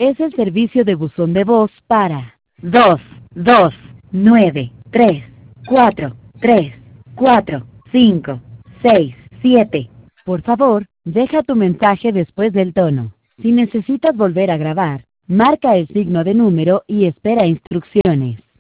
es el servicio de buzón de voz para 229343567. Por favor, deja tu mensaje después del tono. Si necesitas volver a grabar, marca el signo de número y espera instrucciones.